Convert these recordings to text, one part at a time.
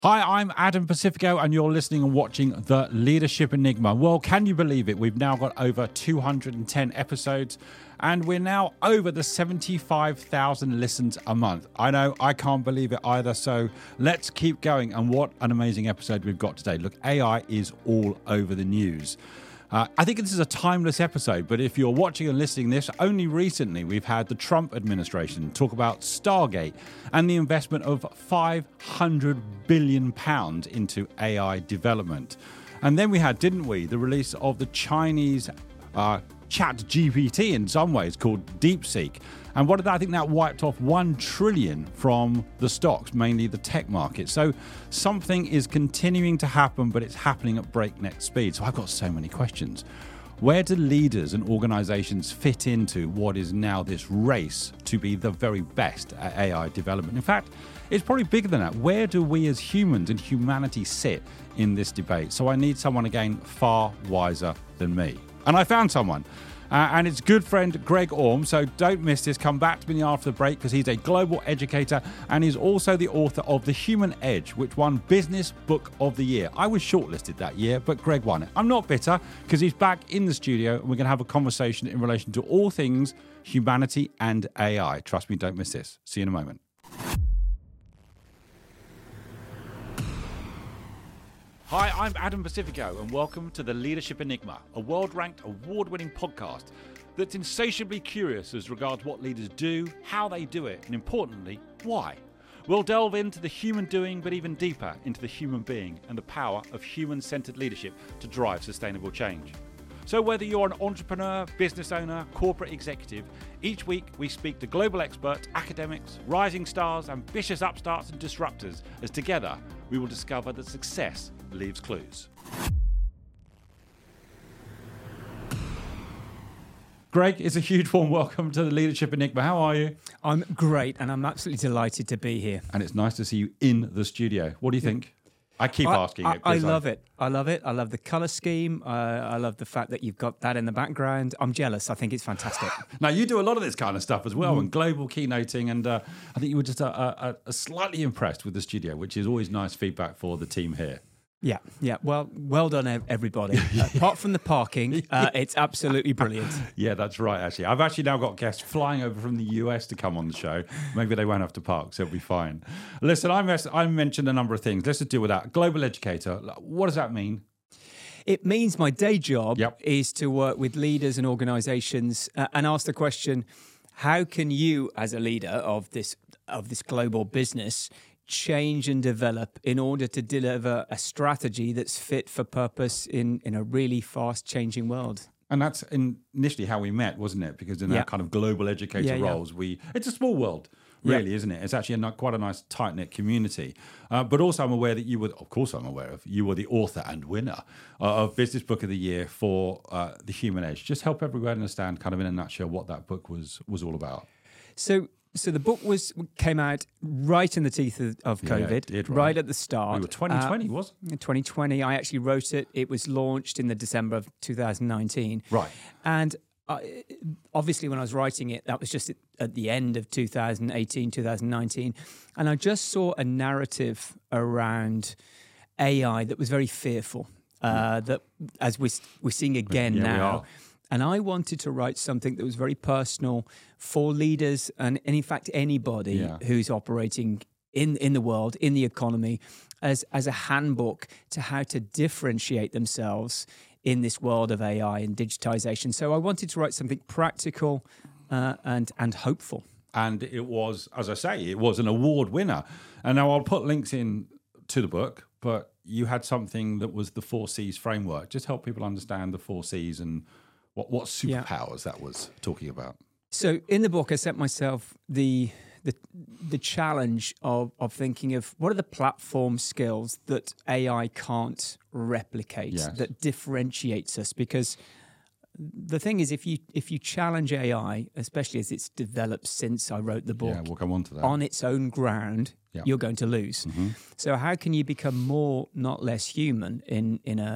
Hi, I'm Adam Pacifico, and you're listening and watching The Leadership Enigma. Well, can you believe it? We've now got over 210 episodes, and we're now over the 75,000 listens a month. I know, I can't believe it either, so let's keep going. And what an amazing episode we've got today. Look, AI is all over the news. I think this is a timeless episode, but if you're watching and listening to this, only recently we've had the Trump administration talk about Stargate and the investment of £500 billion into AI development. And then we had, didn't we, the release of the Chinese chat GPT in some ways called DeepSeek. And what did that? I think that wiped off 1 trillion from the stocks, mainly the tech market. So something is continuing to happen, but it's happening at breakneck speed. So I've got so many questions. Where do leaders and organizations fit into what is now this race to be the very best at AI development? In fact, it's probably bigger than that. Where do we as humans and humanity sit in this debate? So I need someone, again, far wiser than me. And I found someone. And it's good friend Greg Orme, so don't miss this. Come back to me after the break because he's a global educator and he's also the author of The Human Edge, which won Business Book of the Year. I was shortlisted that year, but Greg won it. I'm not bitter because he's back in the studio and we're going to have a conversation in relation to all things humanity and AI. Trust me, don't miss this. See you in a moment. Hi, I'm Adam Pacifico, and welcome to The Leadership Enigma, a world-ranked, award-winning podcast that's insatiably curious as regards what leaders do, how they do it, and importantly, why. We'll delve into the human doing, but even deeper into the human being and the power of human-centered leadership to drive sustainable change. So whether you're an entrepreneur, business owner, corporate executive, each week we speak to global experts, academics, rising stars, ambitious upstarts and disruptors, as together we will discover that success leaves clues. Greg, it's a huge warm welcome to the Leadership Enigma. How are you? I'm great, and I'm absolutely delighted to be here. And it's nice to see you in the studio. What do you think? I keep asking it. I love it. I love it. I love the colour scheme. I love the fact that you've got that in the background. I'm jealous. I think it's fantastic. Now, you do a lot of this kind of stuff as well, and global keynoting, and I think you were just slightly impressed with the studio, which is always nice feedback for the team here. Yeah. Well done, everybody. Apart from the parking, it's absolutely brilliant. Yeah, that's right, actually. I've actually now got guests flying over from the US to come on the show. Maybe they won't have to park, so it'll be fine. Listen, I mentioned a number of things. Let's just deal with that. Global educator, what does that mean? It means my day job is to work with leaders and organizations and ask the question, how can you, as a leader of this global business, change and develop in order to deliver a strategy that's fit for purpose in a really fast changing world? And that's initially how we met, wasn't it? Because in that kind of global educator roles, it's a small world, really, isn't it? It's actually quite a nice tight-knit community. But also I'm aware that you were the author and winner of Business Book of the Year for The Human Edge. Just help everyone understand kind of in a nutshell what that book was all about. So the book came out right in the teeth of COVID, it did, right at the start. We were 2020, wasn't it? 2020. I actually wrote it. It was launched in the December of 2019. Right. And obviously when I was writing it, that was just at the end of 2018, 2019. And I just saw a narrative around AI that was very fearful, that as we're seeing again now. And I wanted to write something that was very personal for leaders and in fact, anybody who's operating in the world, in the economy, as a handbook to how to differentiate themselves in this world of AI and digitization. So I wanted to write something practical and hopeful. And it was, as I say, it was an award winner. And now I'll put links in to the book, but you had something that was the 4 C's framework. Just help people understand the 4 C's and what superpowers that was talking about. So in the book, I set myself the challenge of thinking of what are the platform skills that AI can't replicate, that differentiates us. Because the thing is, if you challenge AI, especially as it's developed since I wrote the book, we'll come on to that. On its own ground, you're going to lose. Mm-hmm. So how can you become more, not less human in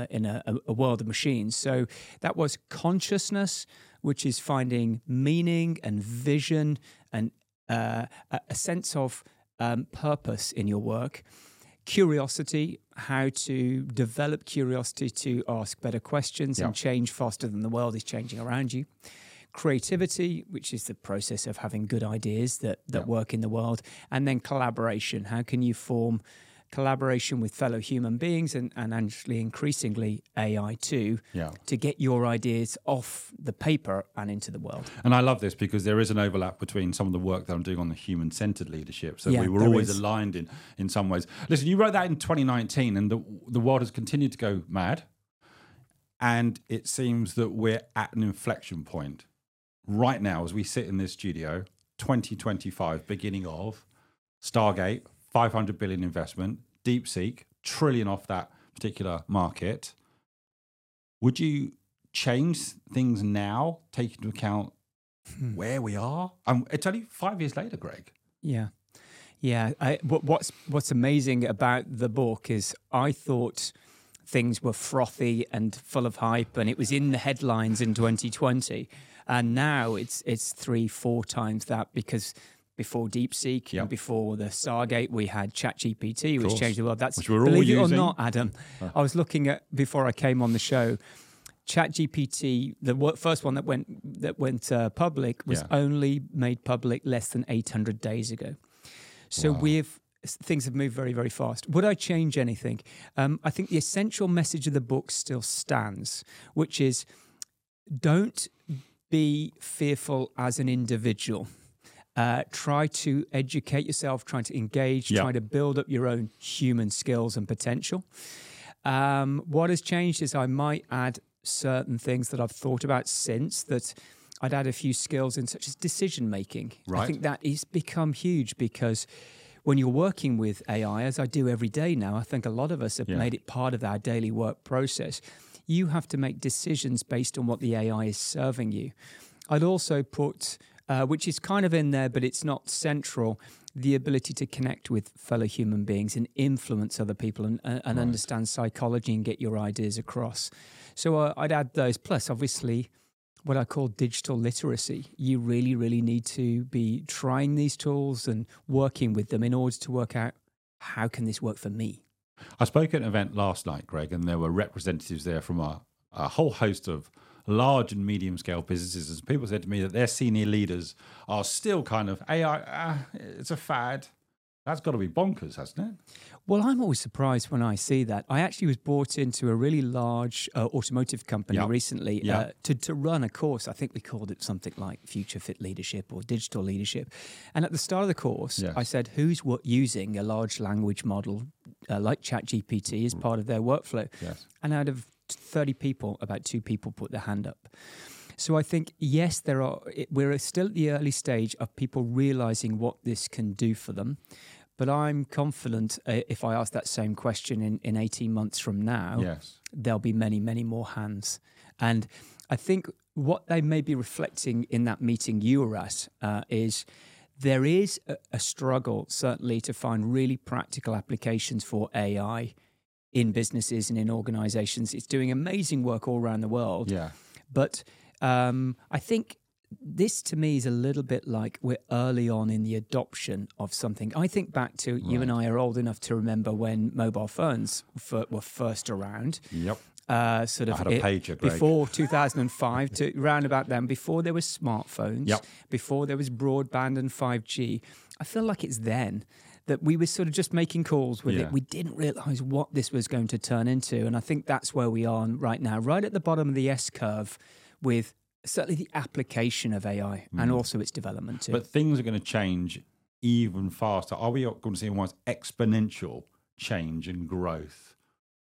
a world of machines? So that was consciousness, which is finding meaning and vision and a sense of purpose in your work. curiosity, how to develop curiosity to ask better questions and change faster than the world is changing around you. Creativity, which is the process of having good ideas that work in the world. And then collaboration. How can you form collaboration with fellow human beings and actually increasingly AI too, to get your ideas off the paper and into the world. And I love this because there is an overlap between some of the work that I'm doing on the human-centered leadership. So we were always aligned in some ways. Listen, you wrote that in 2019 and the world has continued to go mad. And it seems that we're at an inflection point right now as we sit in this studio, 2025, beginning of Stargate, 500 billion investment, DeepSeek, trillion off that particular market. Would you change things now, take into account where we are? It's only 5 years later, Greg. Yeah. What's amazing about the book is I thought things were frothy and full of hype, and it was in the headlines in 2020, and now it's 3-4 times that because. Before DeepSeek and before the Stargate, we had ChatGPT, which changed the world. That's which we're all believe it using. or not, Adam. I was looking at before I came on the show. ChatGPT, the first one that went public, was only made public less than 800 days ago. So things have moved very, very fast. Would I change anything? I think the essential message of the book still stands, which is don't be fearful as an individual. Try to educate yourself, try to engage, try to build up your own human skills and potential. What has changed is I might add certain things that I've thought about since that I'd add a few skills in, such as decision making. Right. I think that has become huge because when you're working with AI, as I do every day now, I think a lot of us have made it part of our daily work process. You have to make decisions based on what the AI is serving you. I'd also put... which is kind of in there, but it's not central, the ability to connect with fellow human beings and influence other people and understand psychology and get your ideas across. So I'd add those. Plus, obviously, what I call digital literacy. You really, really need to be trying these tools and working with them in order to work out how can this work for me. I spoke at an event last night, Greg, and there were representatives there from a whole host of large and medium scale businesses. As people said to me that their senior leaders are still kind of AI, it's a fad. That's got to be bonkers, hasn't it? Well, I'm always surprised when I see that. I actually was brought into a really large automotive company recently to run a course. I think we called it something like Future Fit Leadership or Digital Leadership. And at the start of the course, I said, who's using a large language model like ChatGPT as part of their workflow? Yes. And out of 30 people, about 2 people put their hand up. So I think, yes, we're still at the early stage of people realizing what this can do for them. But I'm confident if I ask that same question in 18 months from now, there'll be many, many more hands. And I think what they may be reflecting in that meeting you were at is there is a struggle, certainly, to find really practical applications for AI in businesses and in organizations. It's doing amazing work all around the world. Yeah. But I think this to me is a little bit like we're early on in the adoption of something. I think back to you and I are old enough to remember when mobile phones were first around. Yep. Sort of I had a pager, Greg. Before 2005 to round about then, before there was smartphones, before there was broadband and 5G. I feel like it's then that we were sort of just making calls with it. We didn't realize what this was going to turn into. And I think that's where we are right now, right at the bottom of the S-curve with certainly the application of AI and also its development too. But things are going to change even faster. Are we going to see almost exponential change and growth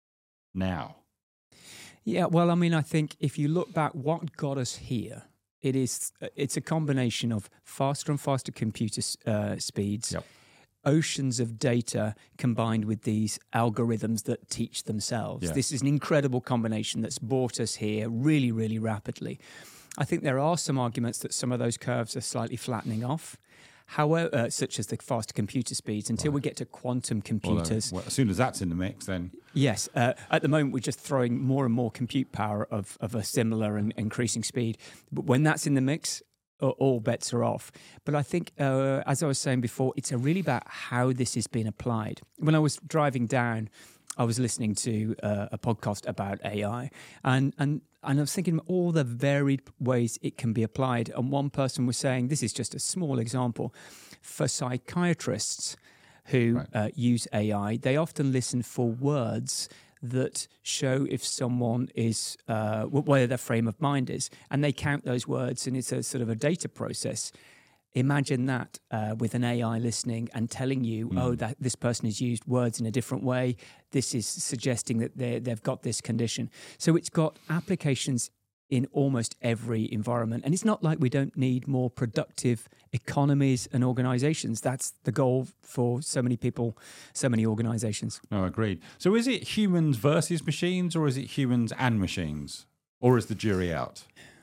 now? Yeah, well, I mean, I think if you look back, what got us here, it's a combination of faster and faster computer speeds, oceans of data combined with these algorithms that teach themselves. This is an incredible combination that's brought us here really, really rapidly. I think there are some arguments that some of those curves are slightly flattening off. However, such as the faster computer speeds, until we get to quantum computers. Well, as soon as that's in the mix, then... Yes. At the moment, we're just throwing more and more compute power of a similar and increasing speed. But when that's in the mix, all bets are off. But I think, as I was saying before, it's really about how this is being applied. When I was driving down, I was listening to a podcast about AI, and I was thinking all the varied ways it can be applied. And one person was saying, this is just a small example, for psychiatrists who use AI, they often listen for words that show if someone is, where their frame of mind is, and they count those words, and it's a sort of a data process. Imagine that with an AI listening and telling you, that this person has used words in a different way. This is suggesting that they've got this condition. So it's got applications in almost every environment. And it's not like we don't need more productive economies and organizations. That's the goal for so many people, so many organizations. No, agreed. So is it humans versus machines, or is it humans and machines? Or is the jury out?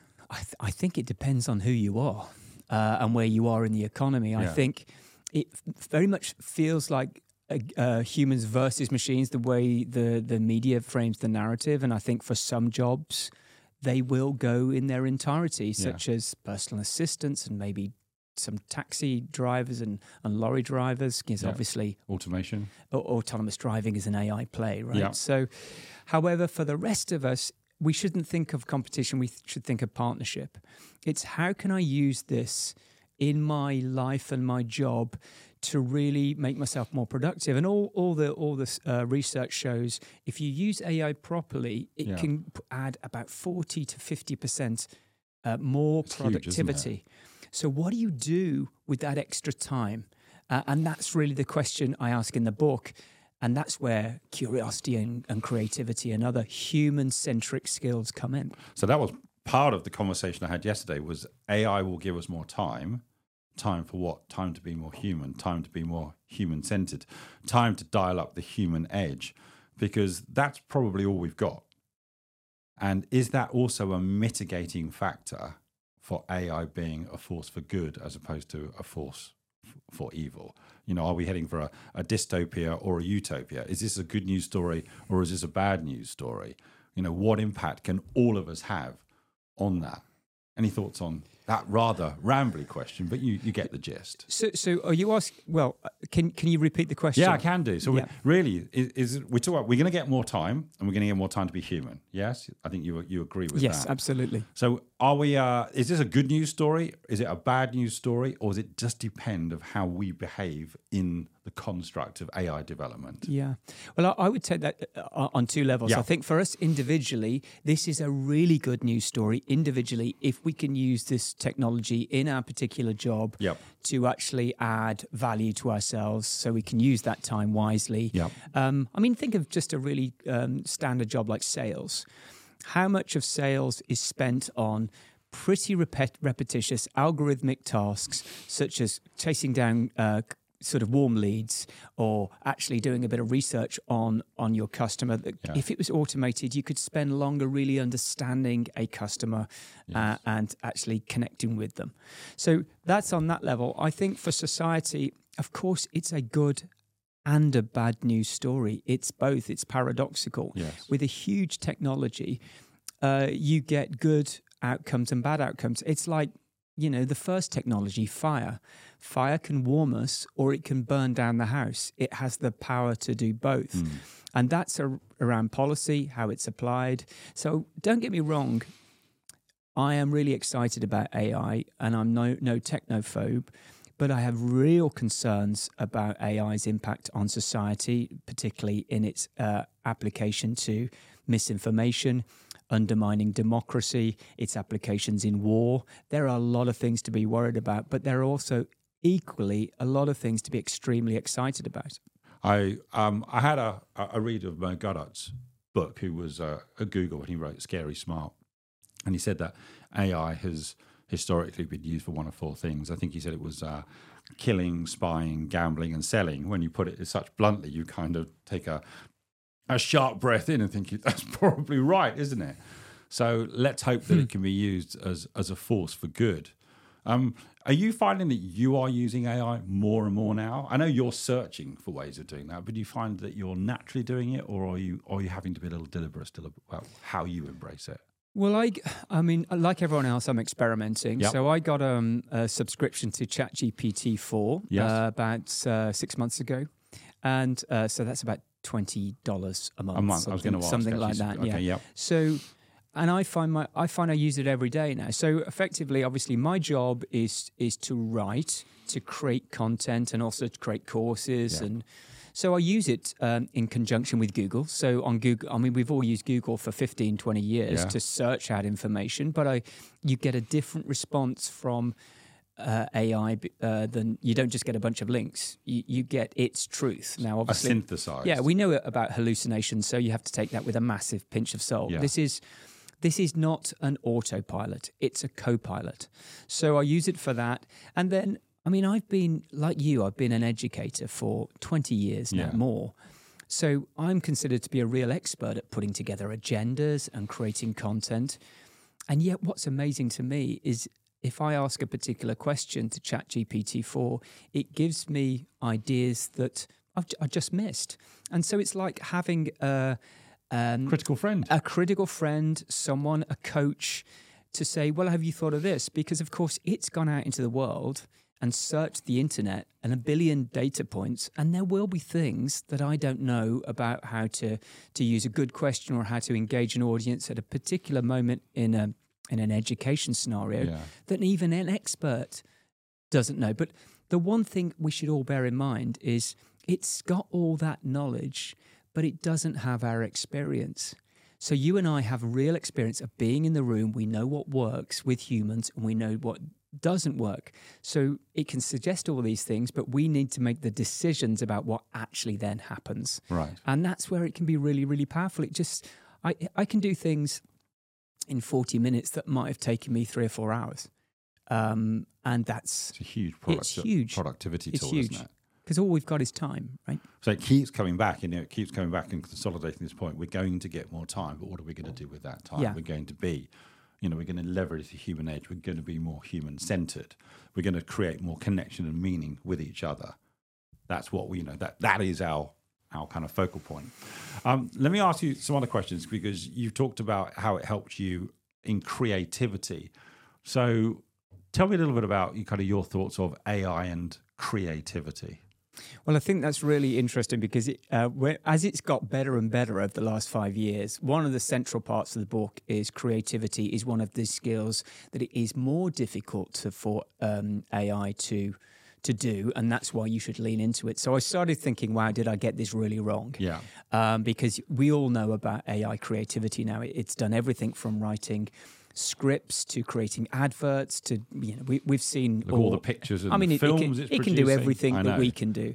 I think it depends on who you are. And where you are in the economy. I think it very much feels like humans versus machines, the way the media frames the narrative. And I think for some jobs, they will go in their entirety, such as personal assistants and maybe some taxi drivers and lorry drivers, because obviously automation, autonomous driving is an AI play, right? Yeah. So, however, for the rest of us, we shouldn't think of competition. We should think of partnership. It's how can I use this in my life and my job to really make myself more productive? And all the research shows if you use AI properly, it can add about 40 to 50% more productivity. Huge, so what do you do with that extra time? And that's really the question I ask in the book. And that's where curiosity and creativity and other human-centric skills come in. So that was part of the conversation I had yesterday, was AI will give us more time. Time for what? Time to be more human, time to be more human-centered, time to dial up the human edge, because that's probably all we've got. And is that also a mitigating factor for AI being a force for good as opposed to a force for evil? You know, are we heading for a dystopia or a utopia? Is this a good news story or is this a bad news story? You know, what impact can all of us have on that? Any thoughts on that rather rambly question, but you get the gist. So are you asking, well, can you repeat the question? Yeah, I can do. So really, we're going to get more time, and we're going to get more time to be human. Yes? I think you agree with that. Yes, absolutely. So are we, is this a good news story? Is it a bad news story? Or does it just depend of how we behave in the construct of AI development? Yeah. Well, I would take that on two levels. Yeah. I think for us individually, this is a really good news story individually if we can use this technology in our particular job to actually add value to ourselves so we can use that time wisely. I mean, think of just a really standard job like sales. How much of sales is spent on pretty repetitious algorithmic tasks such as chasing down sort of warm leads or actually doing a bit of research on your customer. If it was automated, you could spend longer really understanding a customer and actually connecting with them. So that's on that level. I think for society, of course, it's a good and a bad news story. It's both. It's paradoxical. Yes. With a huge technology, you get good outcomes and bad outcomes. It's like, you know, the first technology, fire. Fire can warm us or it can burn down the house. It has the power to do both. And that's around policy, how it's applied. So don't get me wrong. I am really excited about AI and I'm no technophobe, but I have real concerns about AI's impact on society, particularly in its application to misinformation, undermining democracy, its applications in war. There are a lot of things to be worried about, but there are also equally a lot of things to be extremely excited about. I had a read of Mo Goddard's book, who was at Google, and he wrote Scary Smart. And he said that AI has historically been used for one of four things. I think he said it was killing, spying, gambling, and selling. When you put it such bluntly, you kind of take a sharp breath in and think that's probably right, isn't it? So let's hope that it can be used as a force for good. Are you finding that you are using AI more and more now? I know you're searching for ways of doing that, but do you find that you're naturally doing it, or are you having to be a little deliberate still about how you embrace it? Well, I mean, like everyone else, I'm experimenting. Yep. So I got a subscription to ChatGPT 4 Yes. about 6 months ago. And so that's about $20 a month. A month. I was going to ask. Something actually. like that, Okay, yeah. yep. So, and I find I use it every day now. So effectively, obviously, my job is to write, to create content, and also to create courses. Yeah. And so I use it in conjunction with Google. So on Google, I mean, we've all used Google for 15, 20 years Yeah. to search out information, but you get a different response from AI than you don't just get a bunch of links. You get its truth. Now, obviously, synthesized. Yeah, we know about hallucinations, so you have to take that with a massive pinch of salt. Yeah. This is not an autopilot. It's a co-pilot. So I use it for that. And then, I mean, I've been an educator for 20 years now, Yeah. more. So I'm considered to be a real expert at putting together agendas and creating content. And yet what's amazing to me is if I ask a particular question to ChatGPT-4, it gives me ideas that I've just missed. And so it's like having critical friend. a critical friend, someone, a coach, to say, well, have you thought of this? Because, of course, it's gone out into the world and searched the internet and a billion data points, and there will be things that I don't know about how to use a good question or how to engage an audience at a particular moment in an education scenario Yeah. that even an expert doesn't know. But the one thing we should all bear in mind is it's got all that knowledge, but it doesn't have our experience. So you and I have real experience of being in the room. We know what works with humans and we know what doesn't work. So it can suggest all these things, but we need to make the decisions about what actually then happens. Right. And that's where it can be really, really powerful. It just, I can do things in 40 minutes that might have taken me 3 or 4 hours. And that's... It's a huge productivity It's tool, huge. isn't it? Because all we've got is time, right? So it keeps coming back, and it keeps coming back and consolidating this point. We're going to get more time, but what are we going to do with that time? Yeah. We're going to be, we're going to leverage the human age. We're going to be more human-centered. We're going to create more connection and meaning with each other. That's what that is our kind of focal point. Let me ask you some other questions, because you've talked about how it helped you in creativity. So tell me a little bit about your thoughts of AI and creativity. Well, I think that's really interesting because as it's got better and better over the last 5 years, one of the central parts of the book is creativity is one of the skills that it is more difficult for AI to do, and that's why you should lean into it. So I started thinking, wow, did I get this really wrong? Yeah. Because we all know about AI creativity now. It's done everything from writing scripts to creating adverts to we've seen all the pictures and the films it can do everything that we can do.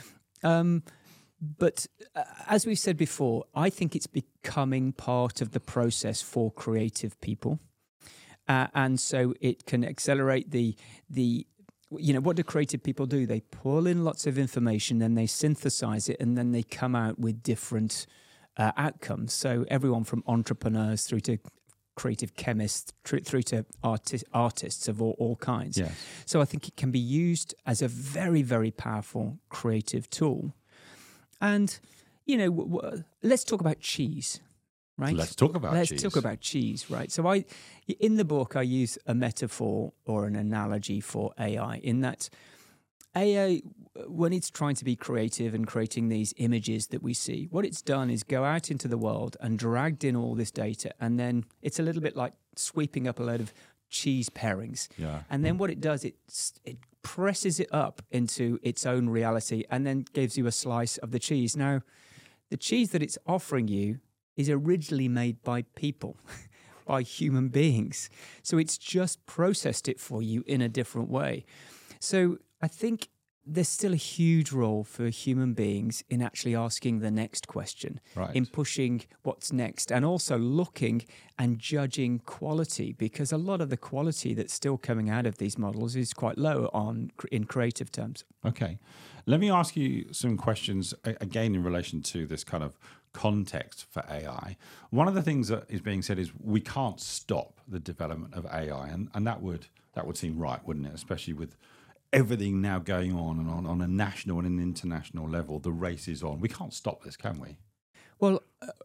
But as we've said before, I think it's becoming part of the process for creative people, and so it can accelerate the what do creative people do? They pull in lots of information, then they synthesize it, and then they come out with different outcomes. So everyone from entrepreneurs through to creative chemists through to artists of all kinds. Yes. So I think it can be used as a very, very powerful creative tool. And, let's talk about cheese, right? Let's talk about cheese, right? So in the book, I use a metaphor or an analogy for AI in that AI, when it's trying to be creative and creating these images that we see, what it's done is go out into the world and dragged in all this data, and then it's a little bit like sweeping up a load of cheese pairings. Yeah. And then what it does, it presses it up into its own reality and then gives you a slice of the cheese. Now, the cheese that it's offering you is originally made by people, by human beings. So it's just processed it for you in a different way. So I think there's still a huge role for human beings in actually asking the next question, Right. in pushing what's next, and also looking and judging quality, because a lot of the quality that's still coming out of these models is quite low in creative terms. Okay. Let me ask you some questions, again, in relation to this kind of context for AI. One of the things that is being said is we can't stop the development of AI, and that would seem right, wouldn't it? Especially with everything now going on a national and an international level. The race is on. We can't stop this, can we? Well,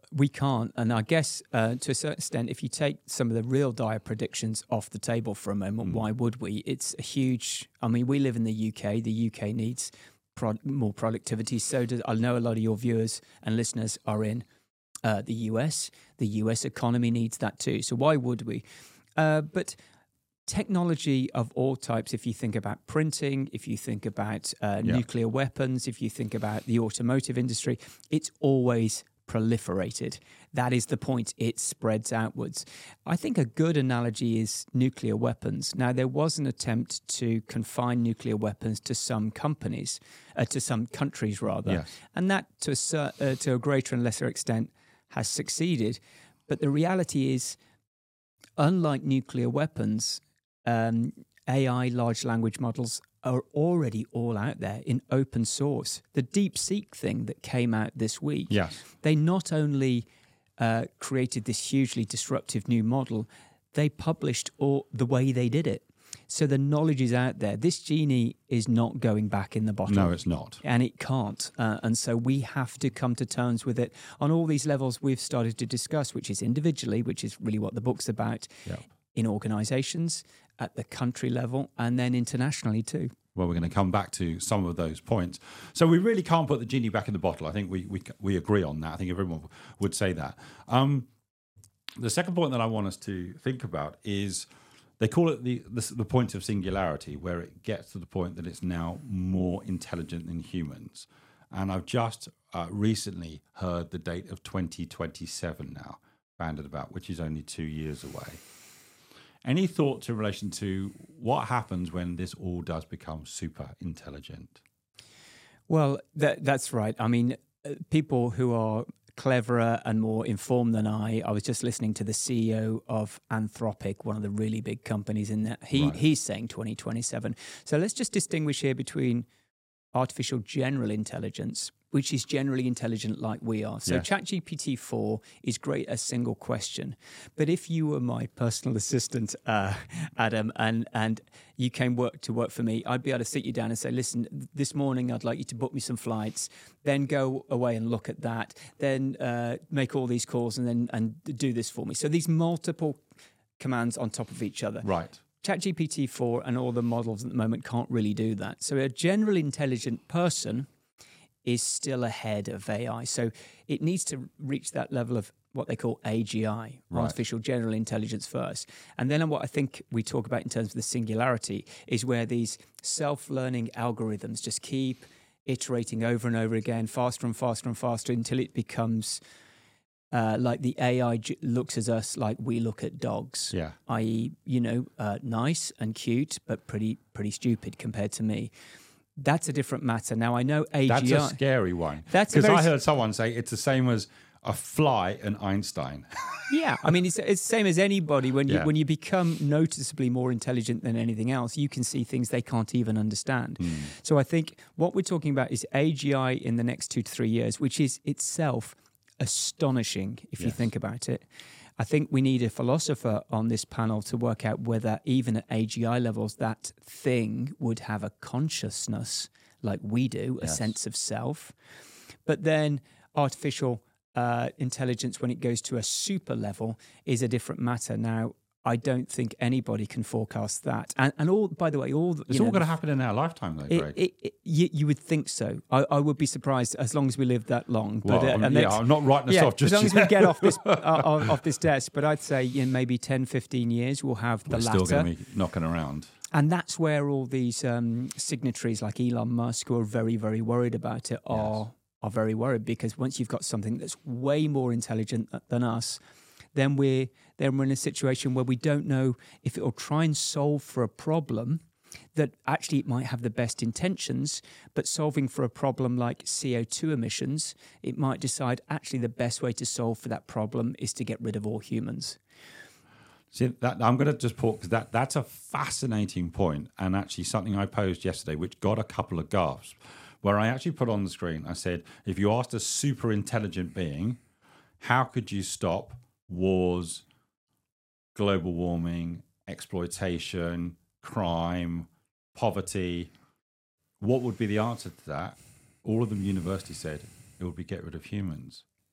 we can't. And I guess to a certain extent, if you take some of the real dire predictions off the table for a moment, why would we? It's a huge. I mean, we live in the UK. The UK needs more productivity. So does, I know a lot of your viewers and listeners are in the US. The US economy needs that too. So why would we? But technology of all types, if you think about printing, if you think about nuclear weapons, if you think about the automotive industry, it's always proliferated. That is the point. It spreads outwards. I think a good analogy is nuclear weapons. Now, there was an attempt to confine nuclear weapons to some companies, to some countries rather, and that to a greater and lesser extent has succeeded. But the reality is, unlike nuclear weapons, AI, large language models, are already all out there in open source. The DeepSeek thing that came out this week, they not only created this hugely disruptive new model, they published the way they did it. So the knowledge is out there. This genie is not going back in the bottle. No, it's not. And it can't. And so we have to come to terms with it on all these levels we've started to discuss, which is individually, which is really what the book's about, in organizations, at the country level, and then internationally too. Well, we're going to come back to some of those points. So we really can't put the genie back in the bottle. I think we agree on that. I think everyone would say that. The second point that I want us to think about is they call it the point of singularity, where it gets to the point that it's now more intelligent than humans. And I've just recently heard the date of 2027 now banded about, which is only 2 years away. Any thoughts in relation to what happens when this all does become super intelligent? Well, that's right. I mean, people who are cleverer and more informed than I was just listening to the CEO of Anthropic, one of the really big companies in that. He's saying 2027. So let's just distinguish here between artificial general intelligence, which is generally intelligent like we are. So ChatGPT 4 is great as single question. But if you were my personal assistant, Adam, and you came to work for me, I'd be able to sit you down and say, listen, this morning I'd like you to book me some flights, then go away and look at that, then make all these calls and do this for me. So these multiple commands on top of each other. Right. ChatGPT 4 and all the models at the moment can't really do that. So a generally intelligent person is still ahead of AI. So it needs to reach that level of what they call AGI, artificial general intelligence first. And then what I think we talk about in terms of the singularity is where these self-learning algorithms just keep iterating over and over again, faster and faster and faster, until it becomes like the AI looks at us like we look at dogs, i.e., nice and cute, but pretty stupid compared to me. That's a different matter. Now, I know AGI... That's a scary one. Because I heard someone say it's the same as a fly and Einstein. Yeah, I mean, it's the same as anybody. When you become noticeably more intelligent than anything else, you can see things they can't even understand. So I think what we're talking about is AGI in the next 2 to 3 years, which is itself astonishing if you think about it. I think we need a philosopher on this panel to work out whether even at AGI levels that thing would have a consciousness like we do, a sense of self. But then artificial intelligence, when it goes to a super level, is a different matter. Now, I don't think anybody can forecast that. And all, by the way, it's all going to happen in our lifetime, though, Greg. You would think so. I would be surprised as long as we live that long. But, I'm not writing us off just as long as we get off this off this desk. But I'd say in maybe 10, 15 years, we'll have the latter. We're still going to be knocking around. And that's where all these signatories like Elon Musk, who are very, very worried about it, are very worried, because once you've got something that's way more intelligent than us, then we're in a situation where we don't know if it will try and solve for a problem that actually it might have the best intentions, but solving for a problem like CO2 emissions, it might decide actually the best way to solve for that problem is to get rid of all humans. See, I'm going to just pause, because that's a fascinating point, and actually something I posed yesterday which got a couple of gasps, where I actually put on the screen, I said, if you asked a super intelligent being, how could you stop wars, global warming, exploitation, crime, poverty, what would be the answer to that? All of them university said it would be get rid of humans.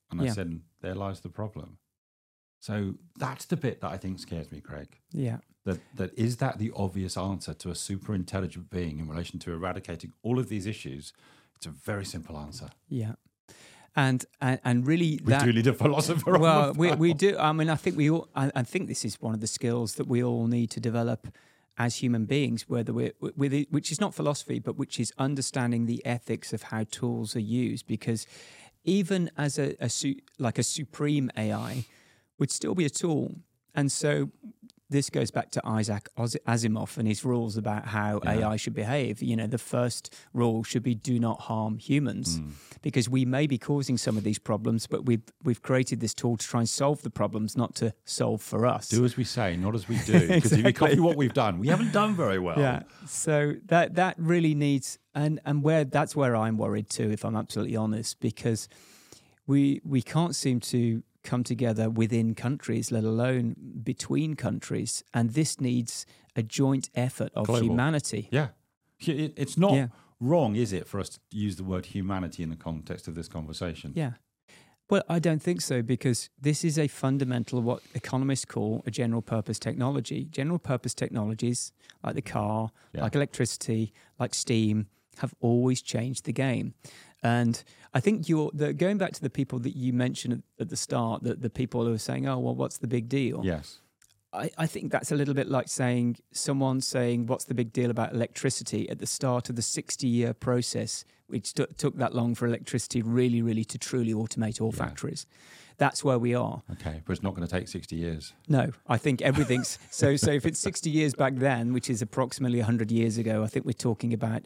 And I Yeah. said, there lies the problem. So that's the bit that I think scares me, Craig. Yeah. That is that the obvious answer to a super intelligent being in relation to eradicating all of these issues? It's a very simple answer. Yeah. And really We that do need a philosopher on well, the we do. I mean, I think we all. I think this is one of the skills that we all need to develop as human beings. Whether we're with it, which is not philosophy, but which is understanding the ethics of how tools are used. Because even as like a supreme AI would still be a tool, and so this goes back to Isaac Asimov and his rules about how AI should behave. You know, the first rule should be do not harm humans, because we may be causing some of these problems, but we've created this tool to try and solve the problems, not to solve for us. Do as we say, not as we do. Because if you copy what we've done, we haven't done very well. Yeah. So that really needs, and that's where I'm worried too, if I'm absolutely honest, because we can't seem to come together within countries, let alone between countries. And this needs a joint effort of Global. humanity. Yeah. It's not wrong, is it, for us to use the word humanity in the context of this conversation? Yeah. Well, I don't think so, because this is a fundamental, what economists call a general purpose technology. General purpose technologies like the car, like electricity, like steam, have always changed the game. And I think going back to the people that you mentioned at the start, the people who are saying, oh, well, what's the big deal? Yes. I think that's a little bit like someone saying, what's the big deal about electricity at the start of the 60-year process, which took that long for electricity really, really to truly automate all factories. That's where we are. Okay, but it's not going to take 60 years. No, I think everything's... so if it's 60 years back then, which is approximately 100 years ago, I think we're talking about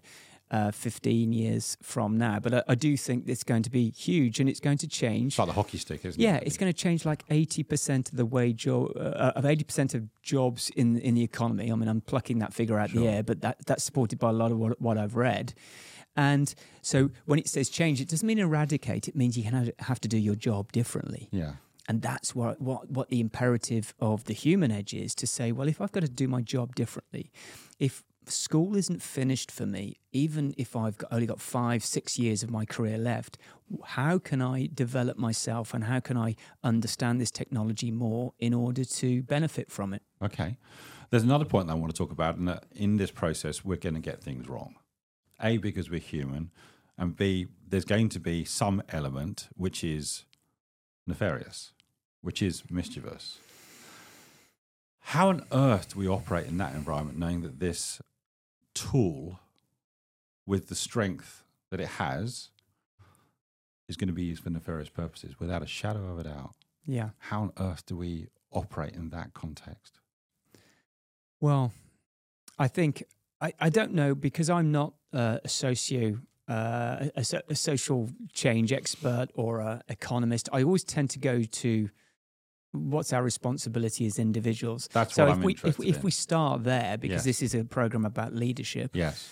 15 years from now. But I do think it's going to be huge, and it's going to change. It's like the hockey stick, isn't it? Yeah, it's going to change like 80% of the wage of 80% of jobs in the economy. I mean, I'm plucking that figure out the air, but that's supported by a lot of what I've read. And so when it says change, it doesn't mean eradicate. It means you have to do your job differently. Yeah. And that's what the imperative of the human edge is, to say, well, if I've got to do my job differently, if school isn't finished for me, even if I've only got 5-6 years of my career left, how can I develop myself, and how can I understand this technology more in order to benefit from it? Okay. There's another point that I want to talk about, and that in this process, we're going to get things wrong. A, because we're human, and B, there's going to be some element which is nefarious, which is mischievous. How on earth do we operate in that environment, knowing that this tool, with the strength that it has, is going to be used for nefarious purposes, without a shadow of a doubt? Yeah. How on earth do we operate in that context? Well, I think I don't know, because I'm not a social change expert or an economist. I always tend to go to what's our responsibility as individuals. That's what I'm interested if in. we start there, because this is a program about leadership. Yes.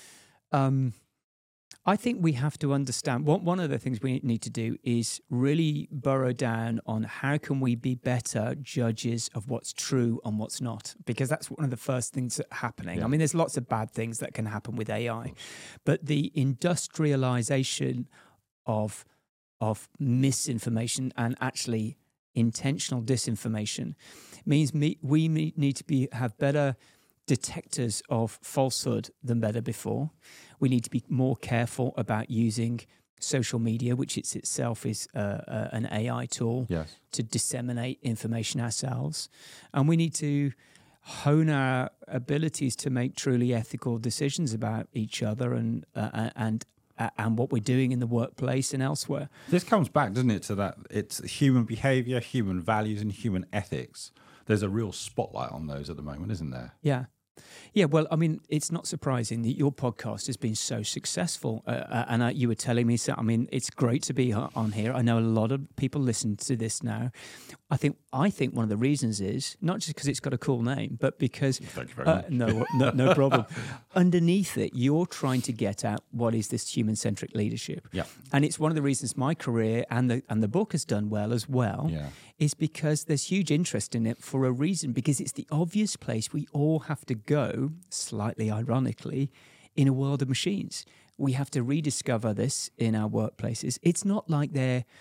I think we have to understand, one of the things we need to do is really burrow down on how can we be better judges of what's true and what's not, because that's one of the first things that are happening. Yeah. I mean, there's lots of bad things that can happen with AI, but the industrialization of misinformation and actually intentional disinformation means we need to have better detectors of falsehood than better before. We need to be more careful about using social media, which itself is an AI tool, to disseminate information ourselves. And we need to hone our abilities to make truly ethical decisions about each other and what we're doing in the workplace and elsewhere. This comes back, doesn't it, to that it's human behavior, human values, and human ethics. There's a real spotlight on those at the moment, isn't there? Yeah. Yeah, well, I mean, it's not surprising that your podcast has been so successful. And you were telling me, so, I mean, it's great to be on here. I know a lot of people listen to this now. I think one of the reasons is not just because it's got a cool name, but because Thank you very much. No problem. Underneath it, you're trying to get at what is this human-centric leadership. Yeah. And it's one of the reasons my career and the book has done well as well. Yeah. Is because there's huge interest in it for a reason, because it's the obvious place we all have to go, slightly ironically, in a world of machines. We have to rediscover this in our workplaces. It's not like they're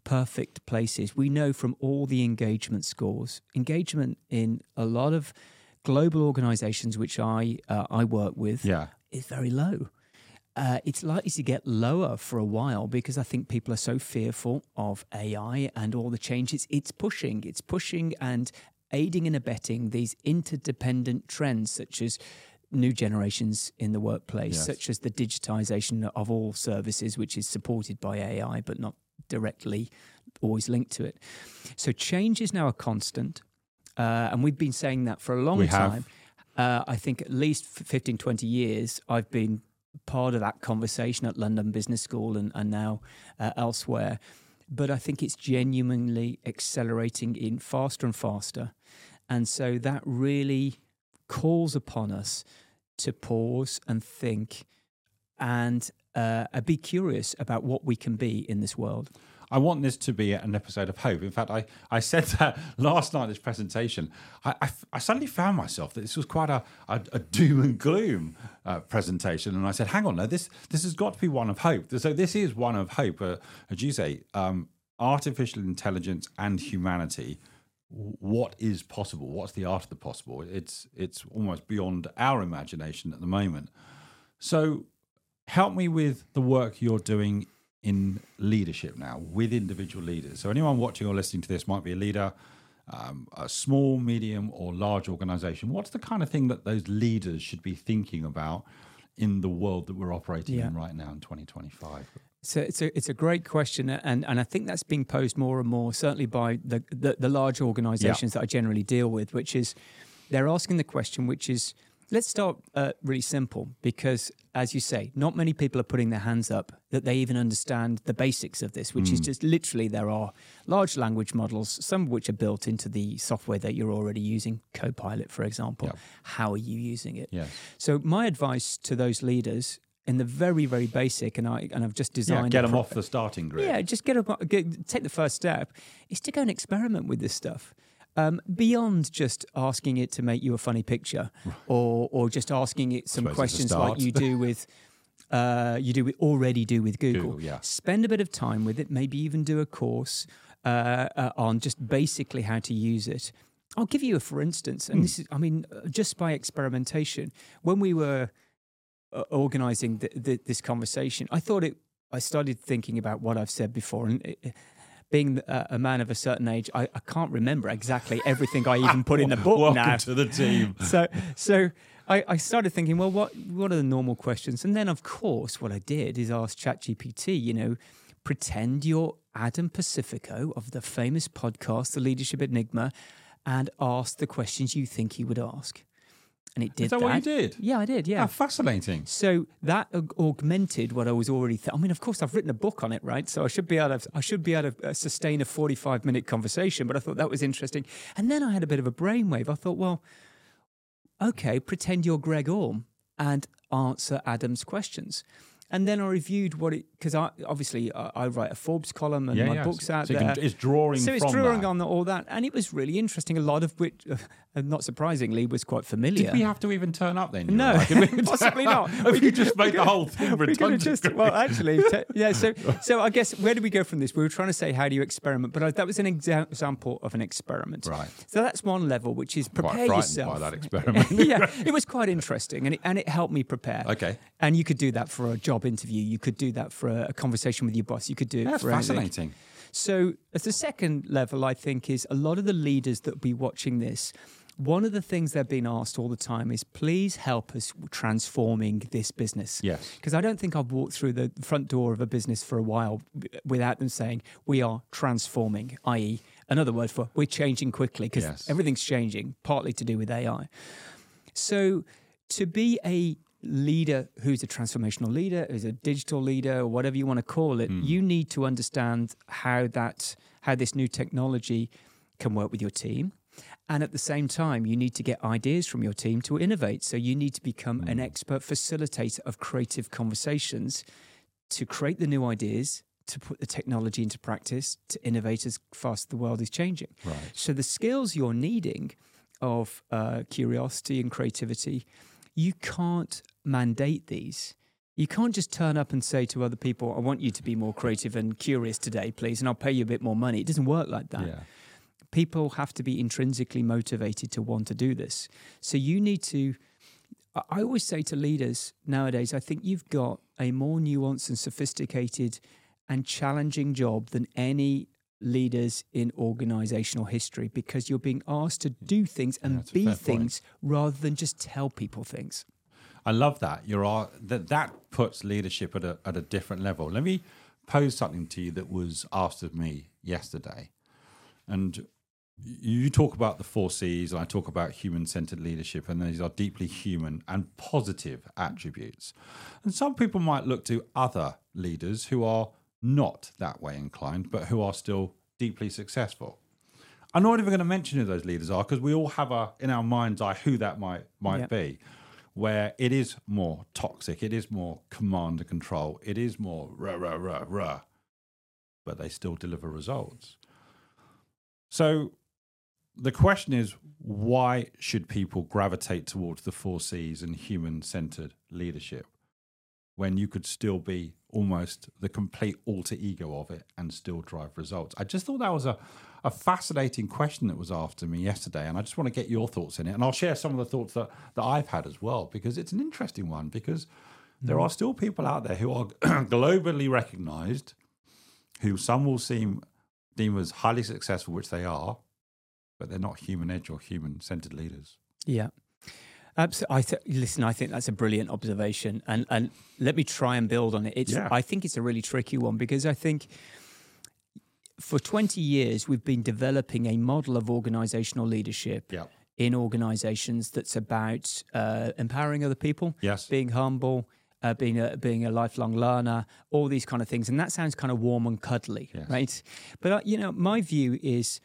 perfect places. We know from all the engagement scores, engagement in a lot of global organizations which I work with is very low. It's likely to get lower for a while because I think people are so fearful of AI and all the changes it's pushing and aiding and abetting these interdependent trends such as new generations in the workplace, such as the digitization of all services, which is supported by AI but not directly always linked to it. So change is now a constant, and we've been saying that for a long time. I think at least 15, 20 years I've been part of that conversation at London Business School and now elsewhere. But I think it's genuinely accelerating in faster and faster. And so that really calls upon us to pause and think and be curious about what we can be in this world. I want this to be an episode of hope. In fact, I said that last night in this presentation. I suddenly found myself that this was quite a doom and gloom presentation. And I said, hang on, no, this has got to be one of hope. So this is one of hope. As you say, artificial intelligence and humanity. What is possible? What's the art of the possible? It's almost beyond our imagination at the moment. So help me with the work you're doing in leadership now with individual leaders. So anyone watching or listening to this might be a leader, a small, medium or large organization. What's the kind of thing that those leaders should be thinking about in the world that we're operating in right now in 2025? So it's a great question, and I think that's being posed more and more, certainly by the large organizations that I generally deal with, which is they're asking the question, which is, let's start really simple, because as you say, not many people are putting their hands up that they even understand the basics of this, which is just literally there are large language models, some of which are built into the software that you're already using, Copilot, for example. How are you using it? So my advice to those leaders in the very, very basic, and I've just designed... get them off the starting grid. Yeah, just take the first step, is to go and experiment with this stuff. Beyond just asking it to make you a funny picture, or just asking it some questions like you do with already do with Google. Spend a bit of time with it, maybe even do a course on just basically how to use it. I'll give you a for instance, and this is, just by experimentation, when we were organizing this conversation, I started thinking about what I've said before, and being a man of a certain age, I can't remember exactly everything I even put in the book. Welcome to the team. So I started thinking, well, what are the normal questions? And then, of course, what I did is ask ChatGPT, pretend you're Adam Pacifico of the famous podcast, The Leadership Enigma, and ask the questions you think he would ask. And it did that. Is that what you did? Yeah, I did, yeah. How fascinating. So that augmented what I was already... of course, I've written a book on it, right? So I should be able to sustain a 45-minute conversation, but I thought that was interesting. And then I had a bit of a brainwave. I thought, well, okay, pretend you're Greg Orme and answer Adam's questions. And then I reviewed because I write a Forbes column and my book's out there. It's drawing from that. So it's drawing on all that. And it was really interesting. A lot of which, not surprisingly, was quite familiar. Did we have to even turn up then? No, possibly not. You just made the whole thing redundant. So I guess, where do we go from this? We were trying to say, how do you experiment? But that was an example of an experiment. Right. So that's one level, which is prepare yourself. Quite frightened by that experiment. Yeah, it was quite interesting. And it helped me prepare. Okay. And you could do that for a job interview. You could do that for a conversation with your boss. You could do it for anything. That's fascinating. So as the second level, I think, is a lot of the leaders that will be watching this, one of the things they're being asked all the time is, please help us transforming this business. Yes. Because I don't think I've walked through the front door of a business for a while without them saying, we are transforming, i.e. another word for we're changing quickly because everything's changing, partly to do with AI. So to be a leader who's a transformational leader, who's a digital leader, or whatever you want to call it, you need to understand how this new technology can work with your team. And at the same time, you need to get ideas from your team to innovate. So you need to become an expert facilitator of creative conversations to create the new ideas, to put the technology into practice, to innovate as fast as the world is changing. Right. So the skills you're needing of curiosity and creativity, you can't mandate these. You can't just turn up and say to other people, I want you to be more creative and curious today, please, and I'll pay you a bit more money. It doesn't work like that. Yeah. People have to be intrinsically motivated to want to do this. So you need to, I always say to leaders nowadays, I think you've got a more nuanced and sophisticated and challenging job than any leaders in organizational history, because you're being asked to do things and be things rather than just tell people things. I love that. That puts leadership at a different level. Let me pose something to you that was asked of me yesterday. And you talk about the 4 C's, and I talk about human-centered leadership, and these are deeply human and positive attributes. And some people might look to other leaders who are not that way inclined, but who are still deeply successful. I'm not even going to mention who those leaders are, because we all have in our mind's eye who that might be, where it is more toxic, it is more command and control, it is more rah, rah, rah, rah, but they still deliver results. So the question is, why should people gravitate towards the 4 C's and human-centered leadership when you could still be almost the complete alter ego of it and still drive results? I just thought that was a fascinating question that was asked to me yesterday, and I just want to get your thoughts in it. And I'll share some of the thoughts that I've had as well, because it's an interesting one, because there are still people out there who are globally recognized, who some will deem as highly successful, which they are, but they're not human edge or human-centered leaders. Yeah. Absolutely. Listen, I think that's a brilliant observation, and let me try and build on it. I think it's a really tricky one, because I think for 20 years we've been developing a model of organizational leadership in organizations that's about empowering other people, being humble, being a lifelong learner, all these kind of things, and that sounds kind of warm and cuddly, right? But my view is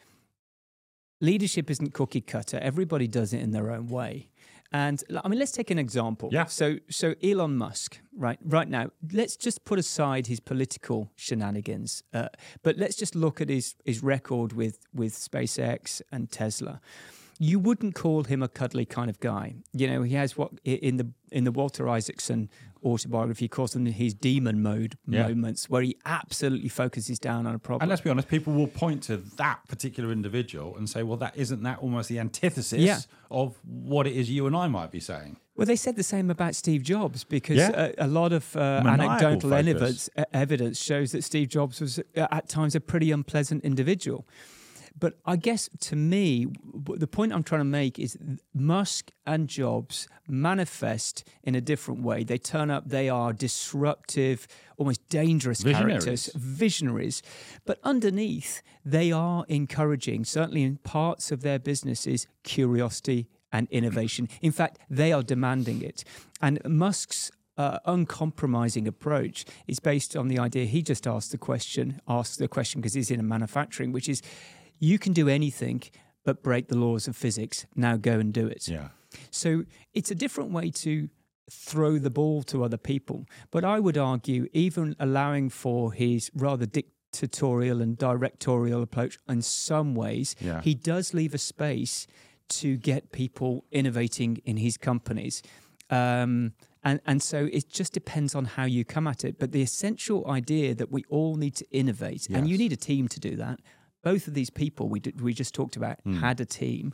leadership isn't cookie cutter. Everybody does it in their own way. And I mean, let's take an example. Yeah. So Elon Musk, right now, let's just put aside his political shenanigans, but let's just look at his record with SpaceX and Tesla. You wouldn't call him a cuddly kind of guy. He has what in the Walter Isaacson autobiography, he calls them his demon mode moments, where he absolutely focuses down on a problem. And let's be honest, people will point to that particular individual and say, well, isn't that almost the antithesis of what it is you and I might be saying? Well, they said the same about Steve Jobs, because a lot of anecdotal evidence shows that Steve Jobs was at times a pretty unpleasant individual. But I guess, to me, the point I'm trying to make is Musk and Jobs manifest in a different way. They turn up, they are disruptive, almost dangerous characters, visionaries. But underneath, they are encouraging, certainly in parts of their businesses, curiosity and innovation. In fact, they are demanding it. And Musk's uncompromising approach is based on the idea, he just asks the question because he's in a manufacturing, which is, you can do anything but break the laws of physics. Now go and do it. Yeah. So it's a different way to throw the ball to other people. But I would argue, even allowing for his rather dictatorial and directorial approach in some ways, he does leave a space to get people innovating in his companies. And so it just depends on how you come at it. But the essential idea that we all need to innovate, and you need a team to do that. Both of these people we just talked about had a team,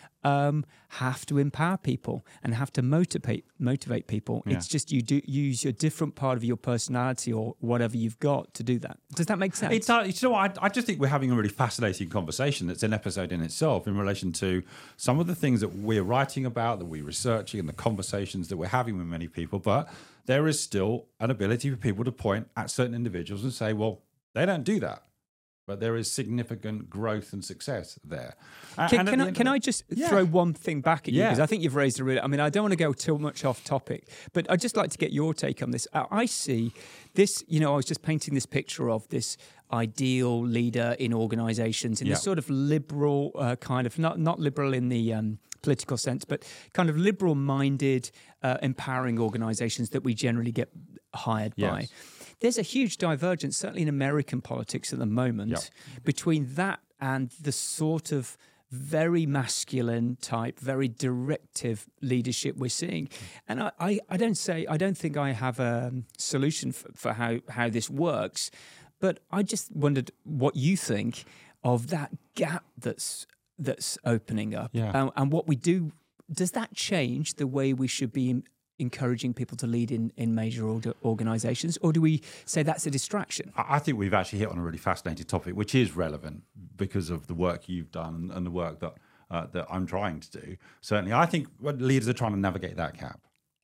have to empower people and have to motivate people. Yeah. It's just you do use your different part of your personality or whatever you've got to do that. Does that make sense? It does. You know, I just think we're having a really fascinating conversation that's an episode in itself in relation to some of the things that we're writing about, that we're researching, and the conversations that we're having with many people. But there is still an ability for people to point at certain individuals and say, well, they don't do that. But there is significant growth and success there. Can I just throw one thing back at you? Because I think you've raised I mean, I don't want to go too much off topic, but I'd just like to get your take on this. I see this, I was just painting this picture of this ideal leader in organizations in this sort of liberal kind of, not liberal in the political sense, but kind of liberal-minded, empowering organizations that we generally get hired by. There's a huge divergence, certainly in American politics at the moment, between that and the sort of very masculine type, very directive leadership we're seeing. And I don't think I have a solution for how this works, but I just wondered what you think of that gap that's opening up, and what we do. Does that change the way we should be encouraging people to lead in major organizations, or do we say that's a distraction? I think we've actually hit on a really fascinating topic, which is relevant because of the work you've done and the work that I'm trying to do. Certainly, I think leaders are trying to navigate that gap.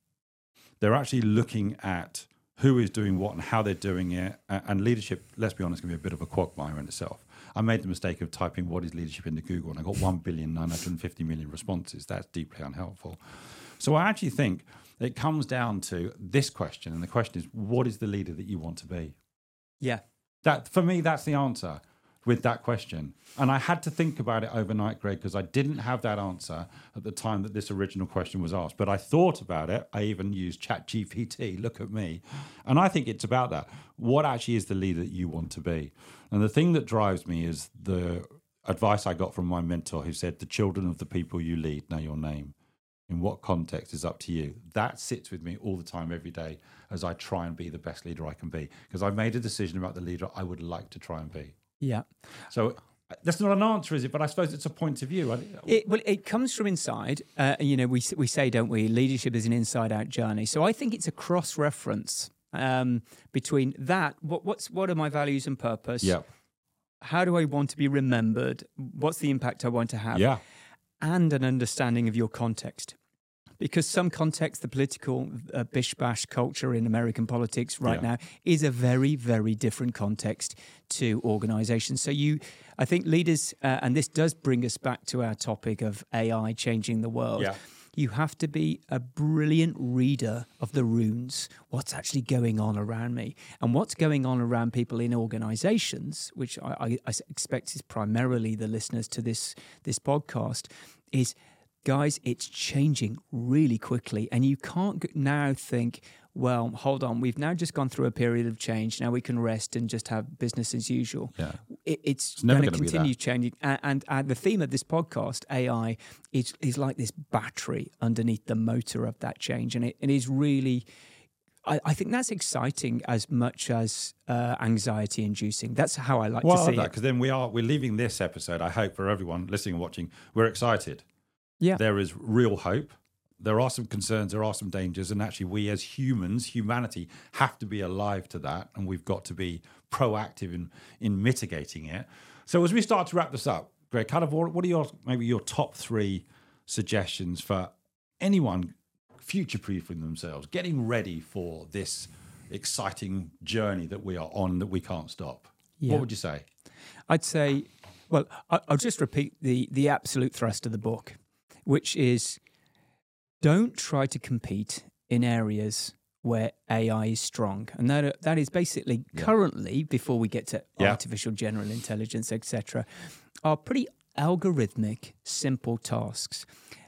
They're actually looking at who is doing what and how they're doing it. And leadership, let's be honest, can be a bit of a quagmire in itself. I made the mistake of typing "what is leadership" into Google, and I got 1,950,000,000 responses. That's deeply unhelpful. So I actually think it comes down to this question, and the question is, what is the leader that you want to be? Yeah. That, for me, that's the answer with that question. And I had to think about it overnight, Greg, because I didn't have that answer at the time that this original question was asked. But I thought about it. I even used ChatGPT. Look at me. And I think it's about that. What actually is the leader that you want to be? And the thing that drives me is the advice I got from my mentor, who said, the children of the people you lead know your name. In what context is up to you. That sits with me all the time, every day, as I try and be the best leader I can be. Because I've made a decision about the leader I would like to try and be. Yeah. So that's not an answer, is it? But I suppose it's a point of view. It comes from inside. We say, don't we, leadership is an inside-out journey. So I think it's a cross-reference between that. What are my values and purpose? Yeah. How do I want to be remembered? What's the impact I want to have? Yeah. And an understanding of your context. Because some context, the political bish-bash culture in American politics right now is a very, very different context to organizations. So I think leaders, and this does bring us back to our topic of AI changing the world. Yeah. You have to be a brilliant reader of the runes, what's actually going on around me. And what's going on around people in organizations, which I expect is primarily the listeners to this podcast, is, guys, it's changing really quickly. And you can't now think, well, hold on, we've now just gone through a period of change. Now we can rest and just have business as usual. Yeah. It's going to continue changing. And the theme of this podcast, AI, is like this battery underneath the motor of that change. And it is really, I think that's exciting as much as anxiety inducing. That's how I like to see it. Because then we're leaving this episode, I hope, for everyone listening and watching, we're excited. Yeah. There is real hope. There are some concerns, there are some dangers, and actually we as humanity, have to be alive to that, and we've got to be proactive in mitigating it. So as we start to wrap this up, Greg, kind of what are your top 3 suggestions for anyone future-proofing themselves, getting ready for this exciting journey that we are on, that we can't stop? Yeah. What would you say? I'd say, well, I'll just repeat the absolute thrust of the book, which is, don't try to compete in areas where AI is strong. And that is basically currently, before we get to artificial general intelligence, etc., are pretty algorithmic, simple tasks.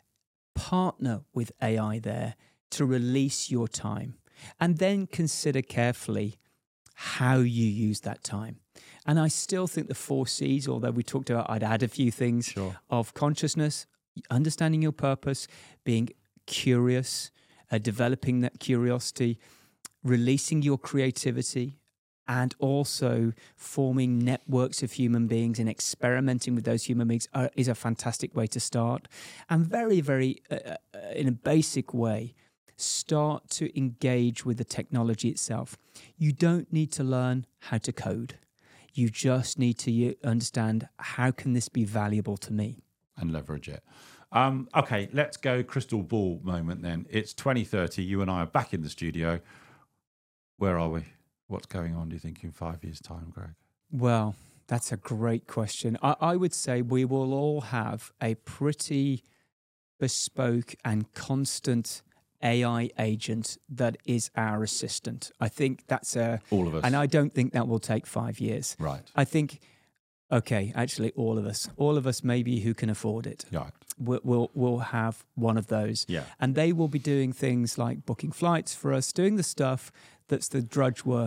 Partner with AI there to release your time, and then consider carefully how you use that time. And I still think the 4 C's, although we talked about, I'd add a few things of consciousness, understanding your purpose, being curious, developing that curiosity, releasing your creativity, and also forming networks of human beings and experimenting with those human beings is a fantastic way to start. And very, very, in a basic way, start to engage with the technology itself. You don't need to learn how to code. You just need to understand, how can this be valuable to me? And leverage it. Okay, let's go crystal ball moment then. It's 2030. You and I are back in the studio. Where are we? What's going on, do you think, in 5 years' time, Greg? Well, that's a great question. I would say we will all have a pretty bespoke and constant AI agent that is our assistant. I think that's all of us. And I don't think that will take 5 years. Right. I think, okay, actually all of us maybe who can afford it. Right. We'll have one of those. Yeah. And they will be doing things like booking flights for us, doing the stuff that's the drudge work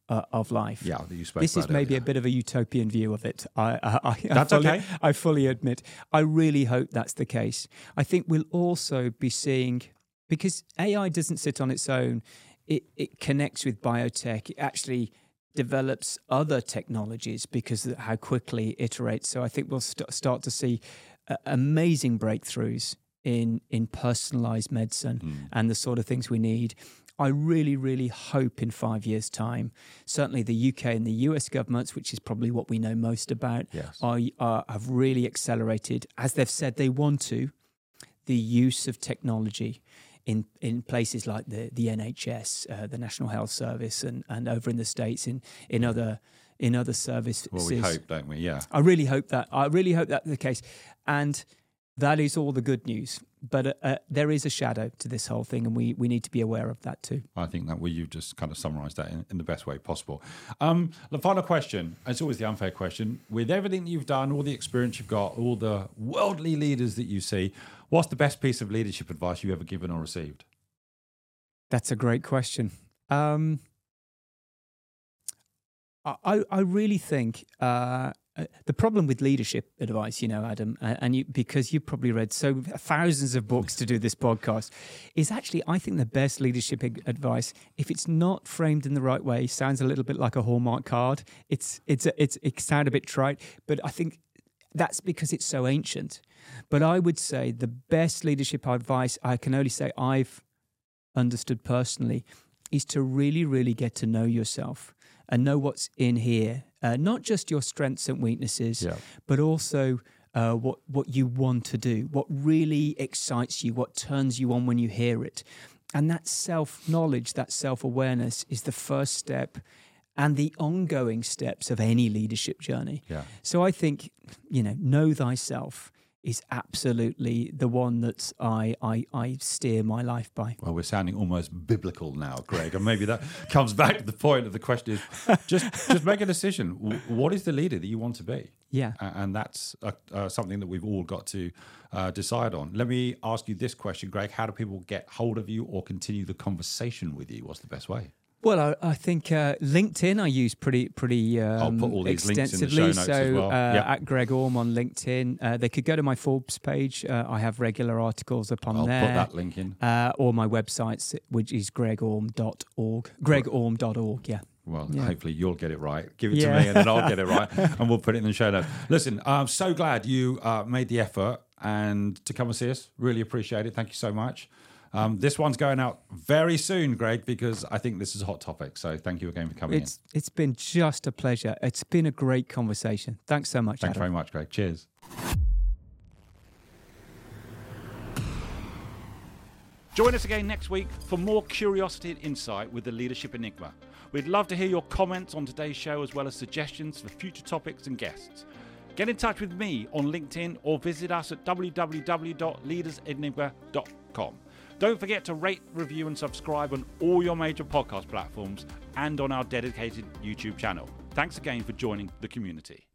of life. Yeah, that you spoke This about is maybe earlier. a bit of a utopian view of it. That's okay. I fully admit. I really hope that's the case. I think we'll also be seeing, because AI doesn't sit on its own, it connects with biotech. It actually develops other technologies because of how quickly it iterates. So I think we'll start to see amazing breakthroughs in personalized medicine and the sort of things we need. I really, really hope in 5 years' time, certainly the UK and the US governments, which is probably what we know most about, Yes. have really accelerated, as they've said they want to, the use of technology in places like the NHS, the National Health Service, and over in the States in other services. Well, we hope, don't we? Yeah. I really hope that. I really hope that's the case. And that is all the good news. But there is a shadow to this whole thing, and we need to be aware of that too. I think that you've just kind of summarised that in the best way possible. The final question, it's always the unfair question. With everything that you've done, all the experience you've got, all the worldly leaders that you see, what's the best piece of leadership advice you've ever given or received? That's a great question. I really think the problem with leadership advice, Adam, and because you've probably read thousands of books to do this podcast, is actually, I think the best leadership advice, if it's not framed in the right way, sounds a little bit like a Hallmark card. It sounds a bit trite, but I think that's because it's so ancient. But I would say the best leadership advice I can only say I've understood personally is to really, really get to know yourself and know what's in here. Not just your strengths and weaknesses, but also what you want to do, what really excites you, what turns you on when you hear it. And that self-knowledge, that self-awareness is the first step and the ongoing steps of any leadership journey. Yeah. So I think, know thyself is absolutely the one that I steer my life by. Well, we're sounding almost biblical now, Greg, and maybe that comes back to the point of the question is just make a decision. What is the leader that you want to be? Yeah. And that's something that we've all got to decide on. Let me ask you this question, Greg. How do people get hold of you or continue the conversation with you? What's the best way? Well, I think LinkedIn I use pretty I'll put all these links in the extensively. show notes as well. At Greg Orme on LinkedIn. They could go to my Forbes page. I have regular articles up on there. I'll put that link in. Or my website, which is gregorme.org. Gregorme.org, yeah. Well, hopefully you'll get it right. Give it to me and then I'll get it right and we'll put it in the show notes. Listen, I'm so glad you made the effort and to come and see us. Really appreciate it. Thank you so much. This one's going out very soon, Greg, because I think this is a hot topic. So thank you again for coming in. It's been just a pleasure. It's been a great conversation. Thanks so much, Thanks Adam. very much, Greg. Cheers. Join us again next week for more curiosity and insight with the Leadership Enigma. We'd love to hear your comments on today's show as well as suggestions for future topics and guests. Get in touch with me on LinkedIn or visit us at www.leadersenigma.com. Don't forget to rate, review and subscribe on all your major podcast platforms and on our dedicated YouTube channel. Thanks again for joining the community.